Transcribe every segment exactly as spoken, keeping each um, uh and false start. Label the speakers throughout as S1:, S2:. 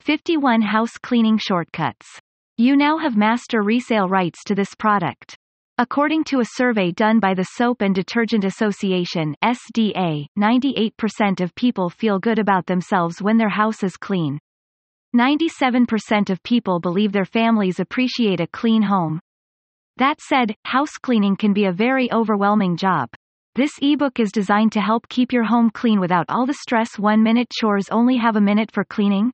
S1: fifty-one House cleaning shortcuts. You now have master resale rights to this product. According to a survey done by the Soap and Detergent Association (S D A), ninety-eight percent of people feel good about themselves when their house is clean. ninety-seven percent of people believe their families appreciate a clean home. That said, house cleaning can be a very overwhelming job. This ebook is designed to help keep your home clean without all the stress. One minute chores. Only have a minute for cleaning?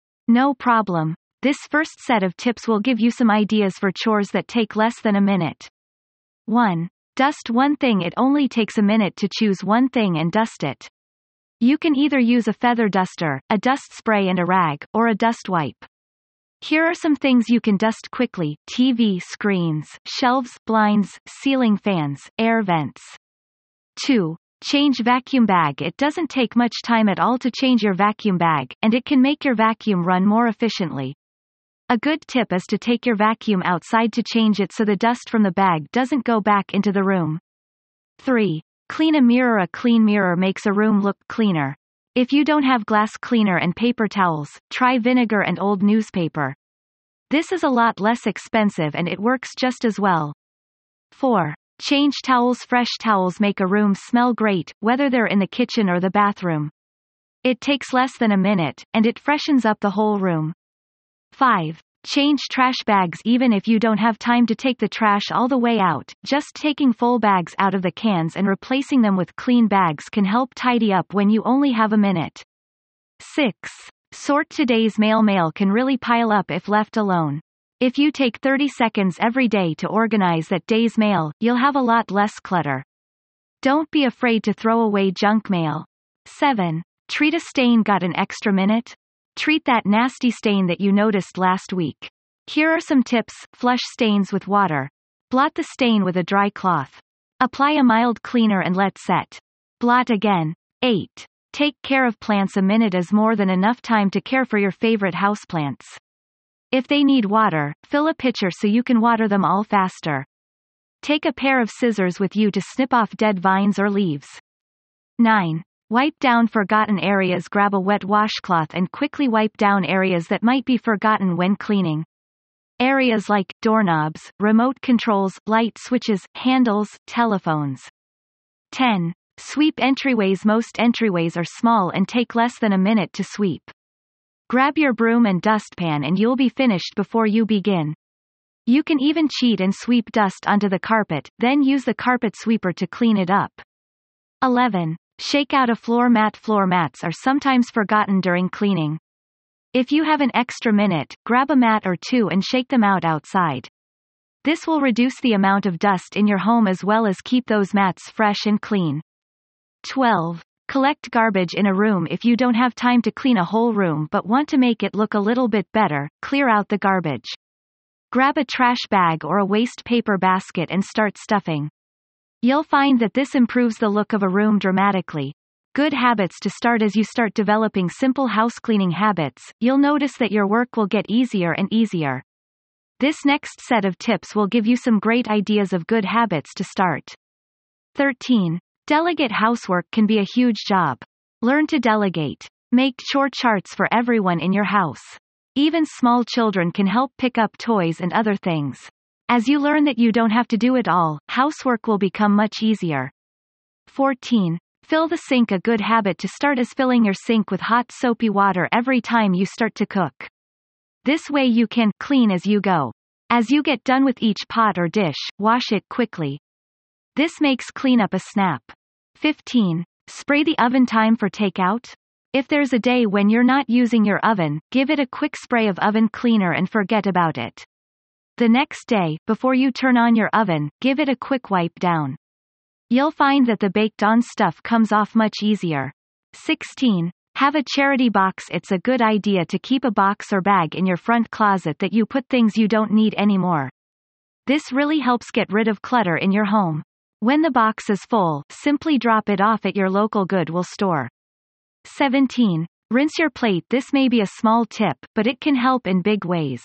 S1: No problem. This first set of tips will give you some ideas for chores that take less than a minute. one. Dust one thing. It only takes a minute to choose one thing and dust it. You can either use a feather duster, a dust spray and a rag, or a dust wipe. Here are some things you can dust quickly: T V screens, shelves, blinds, ceiling fans, air vents. two. Change vacuum bag. It doesn't take much time at all to change your vacuum bag, and it can make your vacuum run more efficiently. A good tip is to take your vacuum outside to change it so the dust from the bag doesn't go back into the room. three. Clean a mirror. A clean mirror makes a room look cleaner. If you don't have glass cleaner and paper towels, try vinegar and old newspaper. This is a lot less expensive and it works just as well. four. Change towels. Fresh towels make a room smell great, whether they're in the kitchen or the bathroom. It takes less than a minute, and it freshens up the whole room. five. Change trash bags. Even if you don't have time to take the trash all the way out, just taking full bags out of the cans and replacing them with clean bags can help tidy up when you only have a minute. six. Sort today's mail. Mail can really pile up if left alone. If you take thirty seconds every day to organize that day's mail, you'll have a lot less clutter. Don't be afraid to throw away junk mail. seven. Treat a stain. Got an extra minute? Treat that nasty stain that you noticed last week. Here are some tips. Flush stains with water. Blot the stain with a dry cloth. Apply a mild cleaner and let set. Blot again. eight. Take care of plants. A minute is more than enough time to care for your favorite houseplants. If they need water, fill a pitcher so you can water them all faster. Take a pair of scissors with you to snip off dead vines or leaves. nine. Wipe down forgotten areas. Grab a wet washcloth and quickly wipe down areas that might be forgotten when cleaning. Areas like doorknobs, remote controls, light switches, handles, telephones. ten. Sweep entryways. Most entryways are small and take less than a minute to sweep. Grab your broom and dustpan and you'll be finished before you begin. You can even cheat and sweep dust onto the carpet, then use the carpet sweeper to clean it up. eleven. Shake out a floor mat. Floor mats are sometimes forgotten during cleaning. If you have an extra minute, grab a mat or two and shake them out outside. This will reduce the amount of dust in your home as well as keep those mats fresh and clean. twelve. Collect garbage in a room. If you don't have time to clean a whole room but want to make it look a little bit better, clear out the garbage. Grab a trash bag or a waste paper basket and start stuffing. You'll find that this improves the look of a room dramatically. Good habits to start. As you start developing simple house cleaning habits, you'll notice that your work will get easier and easier. This next set of tips will give you some great ideas of good habits to start. thirteen. Delegate. Housework can be a huge job. Learn to delegate. Make chore charts for everyone in your house. Even small children can help pick up toys and other things. As you learn that you don't have to do it all, housework will become much easier. fourteen. Fill the sink. A good habit to start is filling your sink with hot soapy water every time you start to cook. This way you can clean as you go. As you get done with each pot or dish, wash it quickly. This makes cleanup a snap. fifteen. Spray the oven. Time for takeout? If there's a day when you're not using your oven, give it a quick spray of oven cleaner and forget about it. The next day, before you turn on your oven, give it a quick wipe down. You'll find that the baked-on stuff comes off much easier. sixteen. Have a charity box. It's a good idea to keep a box or bag in your front closet that you put things you don't need anymore. This really helps get rid of clutter in your home. When the box is full, simply drop it off at your local Goodwill store. seventeen. Rinse your plate. This may be a small tip, but it can help in big ways.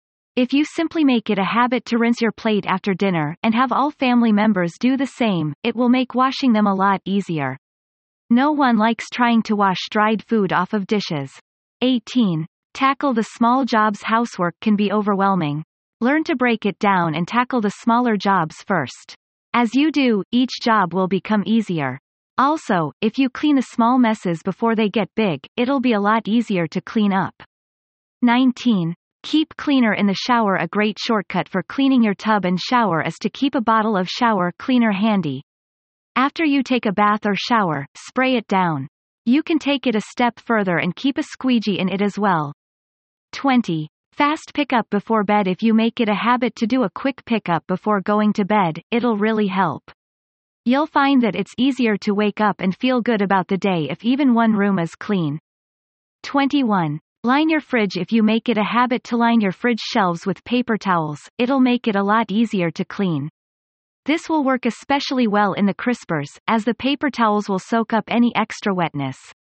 S1: If you simply make it a habit to rinse your plate after dinner, and have all family members do the same, it will make washing them a lot easier. No one likes trying to wash dried food off of dishes. eighteen. Tackle the small jobs. Housework can be overwhelming. Learn to break it down and tackle the smaller jobs first. As you do, each job will become easier. Also, if you clean the small messes before they get big, it'll be a lot easier to clean up. nineteen. Keep cleaner in the shower. A great shortcut for cleaning your tub and shower is to keep a bottle of shower cleaner handy. After you take a bath or shower, spray it down. You can take it a step further and keep a squeegee in it as well. twenty. Fast pickup before bed. If you make it a habit to do a quick pickup before going to bed, it'll really help. You'll find that it's easier to wake up and feel good about the day if even one room is clean. twenty-one. Line your fridge. If you make it a habit to line your fridge shelves with paper towels, it'll make it a lot easier to clean. This will work especially well in the crispers, as the paper towels will soak up any extra wetness.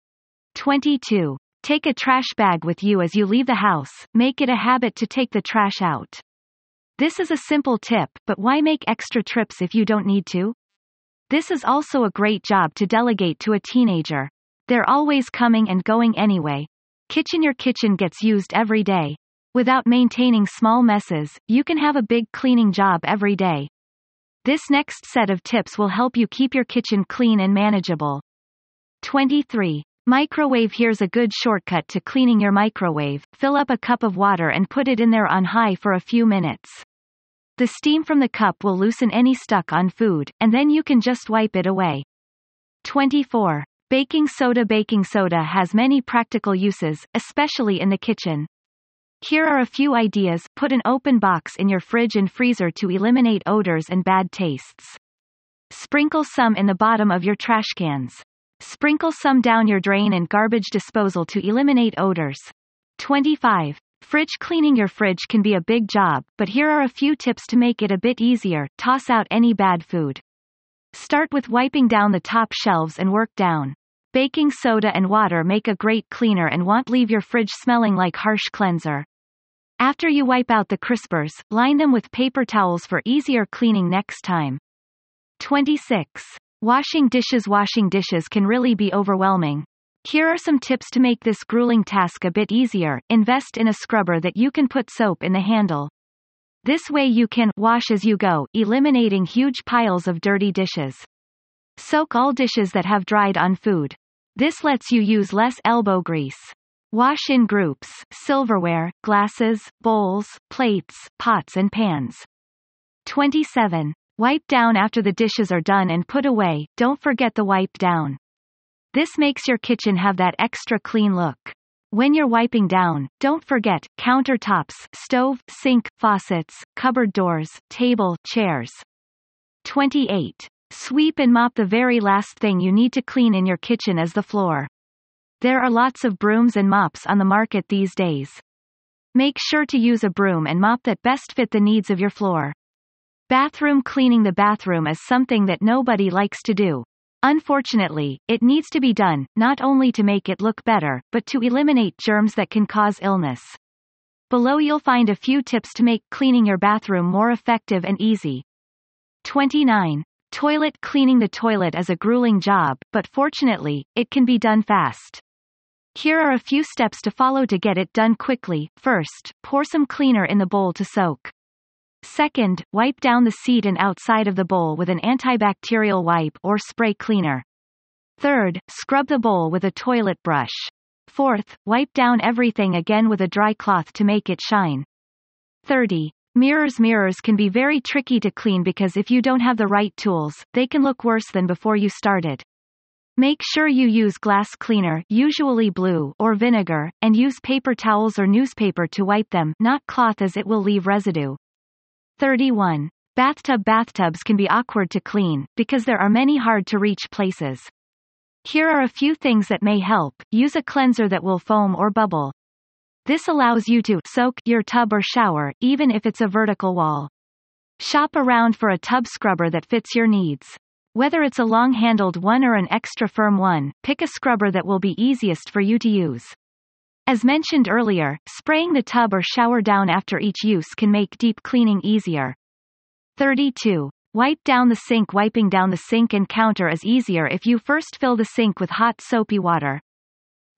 S1: twenty-two. Take a trash bag with you as you leave the house. Make it a habit to take the trash out. This is a simple tip, but why make extra trips if you don't need to? This is also a great job to delegate to a teenager. They're always coming and going anyway. Kitchen. Your kitchen gets used every day. Without maintaining small messes, you can have a big cleaning job every day. This next set of tips will help you keep your kitchen clean and manageable. twenty-three. Microwave. Here's a good shortcut to cleaning your microwave. Fill up a cup of water and put it in there on high for a few minutes. The steam from the cup will loosen any stuck on food, and then you can just wipe it away. twenty-four. Baking soda. Baking soda has many practical uses, especially in the kitchen. Here are a few ideas. Put an open box in your fridge and freezer to eliminate odors and bad tastes. Sprinkle some in the bottom of your trash cans. Sprinkle some down your drain and garbage disposal to eliminate odors. twenty-five. Fridge. Cleaning your fridge can be a big job, but here are a few tips to make it a bit easier. Toss out any bad food. Start with wiping down the top shelves and work down. Baking soda and water make a great cleaner and won't leave your fridge smelling like harsh cleanser. After you wipe out the crispers, line them with paper towels for easier cleaning next time. twenty-six. Washing dishes. Washing dishes can really be overwhelming. Here are some tips to make this grueling task a bit easier. Invest in a scrubber that you can put soap in the handle. This way you can wash as you go, eliminating huge piles of dirty dishes. Soak all dishes that have dried on food. This lets you use less elbow grease. Wash in groups: silverware, glasses, bowls, plates, pots and pans. twenty-seven. Wipe down after the dishes are done and put away. Don't forget the wipe down. This makes your kitchen have that extra clean look. When you're wiping down, don't forget countertops, stove, sink, faucets, cupboard doors, table, chairs. twenty-eight. Sweep and mop. The very last thing you need to clean in your kitchen is the floor. There are lots of brooms and mops on the market these days. Make sure to use a broom and mop that best fit the needs of your floor. Bathroom. Cleaning the bathroom is something that nobody likes to do. Unfortunately, it needs to be done, not only to make it look better, but to eliminate germs that can cause illness. Below you'll find a few tips to make cleaning your bathroom more effective and easy. twenty-nine. Toilet. Cleaning the toilet is a grueling job, but fortunately, it can be done fast. Here are a few steps to follow to get it done quickly. First, pour some cleaner in the bowl to soak. Second, wipe down the seat and outside of the bowl with an antibacterial wipe or spray cleaner. Third, scrub the bowl with a toilet brush. Fourth, wipe down everything again with a dry cloth to make it shine. thirty. Mirrors. Mirrors can be very tricky to clean because if you don't have the right tools, they can look worse than before you started. Make sure you use glass cleaner, usually blue, or vinegar, and use paper towels or newspaper to wipe them, not cloth, as it will leave residue. thirty-one. Bathtub. Bathtubs can be awkward to clean, because there are many hard-to-reach places. Here are a few things that may help. Use a cleanser that will foam or bubble. This allows you to soak your tub or shower, even if it's a vertical wall. Shop around for a tub scrubber that fits your needs. Whether it's a long-handled one or an extra firm one, pick a scrubber that will be easiest for you to use. As mentioned earlier, spraying the tub or shower down after each use can make deep cleaning easier. thirty-two. Wipe down the sink. Wiping down the sink and counter is easier if you first fill the sink with hot soapy water.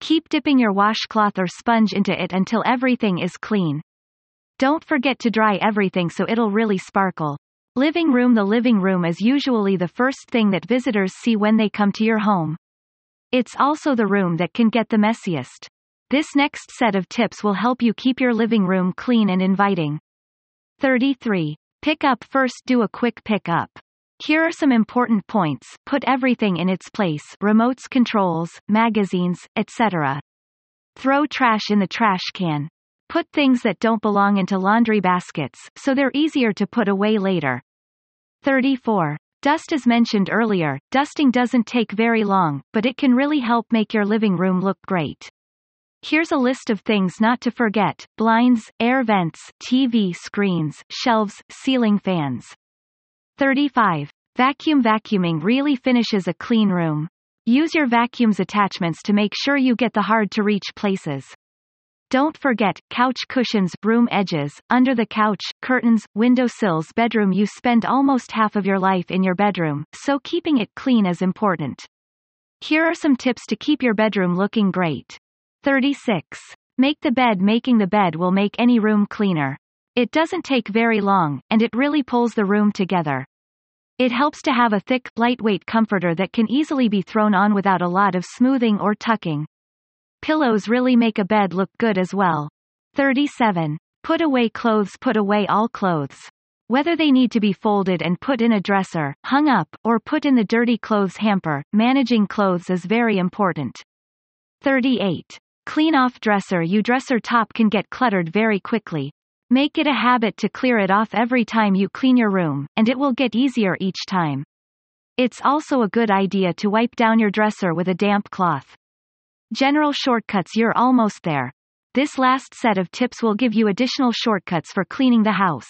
S1: Keep dipping your washcloth or sponge into it until everything is clean. Don't forget to dry everything so it'll really sparkle. Living room. The living room is usually the first thing that visitors see when they come to your home. It's also the room that can get the messiest. This next set of tips will help you keep your living room clean and inviting. thirty-three. Pick up. First, do a quick pick up. Here are some important points. Put everything in its place: remotes, controls, magazines, et cetera. Throw trash in the trash can. Put things that don't belong into laundry baskets, so they're easier to put away later. thirty-four. Dust. As mentioned earlier, dusting doesn't take very long, but it can really help make your living room look great. Here's a list of things not to forget: blinds, air vents, T V screens, shelves, ceiling fans. thirty-five. Vacuum. Vacuuming really finishes a clean room. Use your vacuum's attachments to make sure you get the hard-to-reach places. Don't forget, couch cushions, room edges, under the couch, curtains, window sills. Bedroom. You spend almost half of your life in your bedroom, so keeping it clean is important. Here are some tips to keep your bedroom looking great. thirty-six. Make the bed. Making the bed will make any room cleaner. It doesn't take very long, and it really pulls the room together. It helps to have a thick, lightweight comforter that can easily be thrown on without a lot of smoothing or tucking. Pillows really make a bed look good as well. thirty-seven. Put away clothes. Put away all clothes. Whether they need to be folded and put in a dresser, hung up, or put in the dirty clothes hamper, managing clothes is very important. thirty-eight. Clean off dresser. Your dresser top can get cluttered very quickly. Make it a habit to clear it off every time you clean your room, and it will get easier each time. It's also a good idea to wipe down your dresser with a damp cloth. General shortcuts. You're almost there. This last set of tips will give you additional shortcuts for cleaning the house.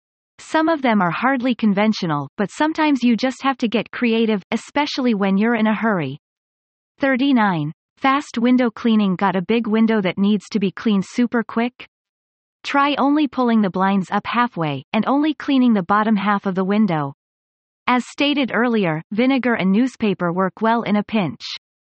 S1: Some of them are hardly conventional, but sometimes you just have to get creative, especially when you're in a hurry. thirty-nine. Fast window cleaning. Got a big window that needs to be cleaned super quick? Try only pulling the blinds up halfway, and only cleaning the bottom half of the window. As stated earlier, vinegar and newspaper work well in a pinch.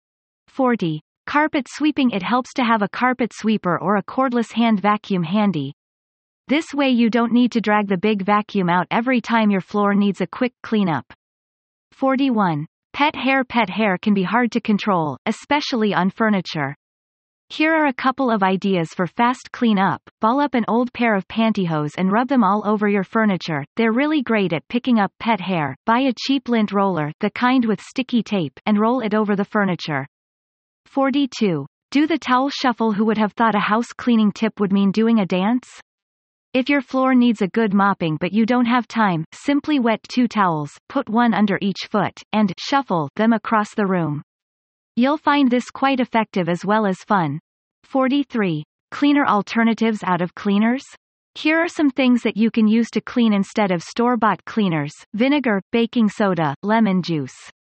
S1: forty. Carpet sweeping. It helps to have a carpet sweeper or a cordless hand vacuum handy. This way you don't need to drag the big vacuum out every time your floor needs a quick cleanup. forty-one. Pet hair. Pet hair can be hard to control, especially on furniture. Here are a couple of ideas for fast cleanup. Ball up an old pair of pantyhose and rub them all over your furniture. They're really great at picking up pet hair. Buy a cheap lint roller, the kind with sticky tape, and roll it over the furniture. forty-two. Do the towel shuffle. Who would have thought a house cleaning tip would mean doing a dance? If your floor needs a good mopping but you don't have time, simply wet two towels, put one under each foot, and shuffle them across the room. You'll find this quite effective as well as fun. forty-three. Cleaner alternatives out of cleaners? Here are some things that you can use to clean instead of store-bought cleaners: vinegar, baking soda, lemon juice.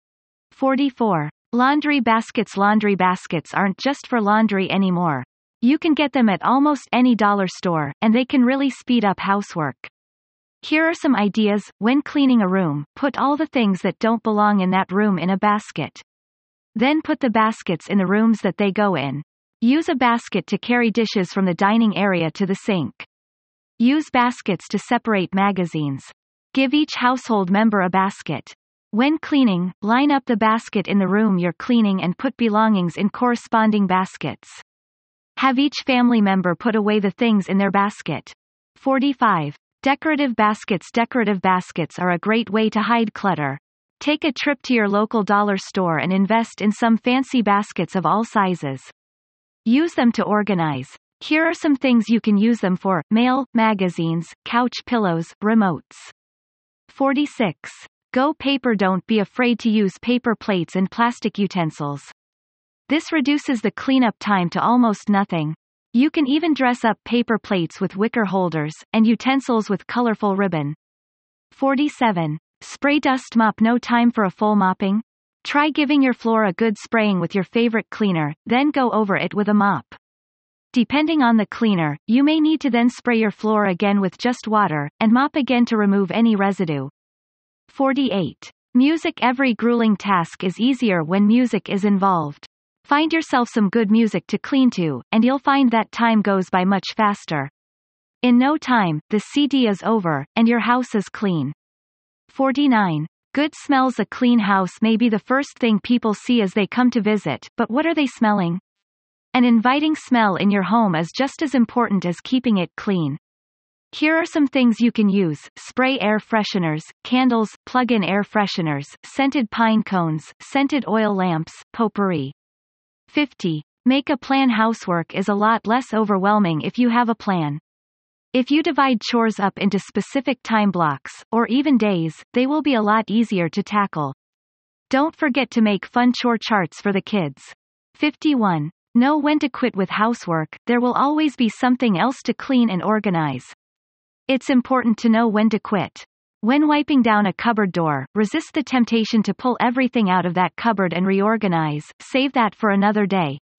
S1: forty-four. Laundry baskets. Laundry baskets aren't just for laundry anymore. You can get them at almost any dollar store, and they can really speed up housework. Here are some ideas. When cleaning a room, put all the things that don't belong in that room in a basket. Then put the baskets in the rooms that they go in. Use a basket to carry dishes from the dining area to the sink. Use baskets to separate magazines. Give each household member a basket. When cleaning, line up the basket in the room you're cleaning and put belongings in corresponding baskets. Have each family member put away the things in their basket. forty-five. Decorative baskets. Decorative baskets are a great way to hide clutter. Take a trip to your local dollar store and invest in some fancy baskets of all sizes. Use them to organize. Here are some things you can use them for: mail, magazines, couch pillows, remotes. forty-six. Go paper. Don't be afraid to use paper plates and plastic utensils. This reduces the cleanup time to almost nothing. You can even dress up paper plates with wicker holders, and utensils with colorful ribbon. forty-seven. Spray dust mop. No time for a full mopping? Try giving your floor a good spraying with your favorite cleaner, then go over it with a mop. Depending on the cleaner, you may need to then spray your floor again with just water, and mop again to remove any residue. forty-eight. Music. Every grueling task is easier when music is involved. Find yourself some good music to clean to, and you'll find that time goes by much faster. In no time, the C D is over, and your house is clean. forty-nine. Good smells. A clean house may be the first thing people see as they come to visit, but what are they smelling? An inviting smell in your home is just as important as keeping it clean. Here are some things you can use: spray air fresheners, candles, plug-in air fresheners, scented pine cones, scented oil lamps, potpourri. fifty. Make a plan. Housework is a lot less overwhelming if you have a plan. If you divide chores up into specific time blocks, or even days, they will be a lot easier to tackle. Don't forget to make fun chore charts for the kids. fifty-one. Know when to quit with housework. There will always be something else to clean and organize. It's important to know when to quit. When wiping down a cupboard door, resist the temptation to pull everything out of that cupboard and reorganize. Save that for another day.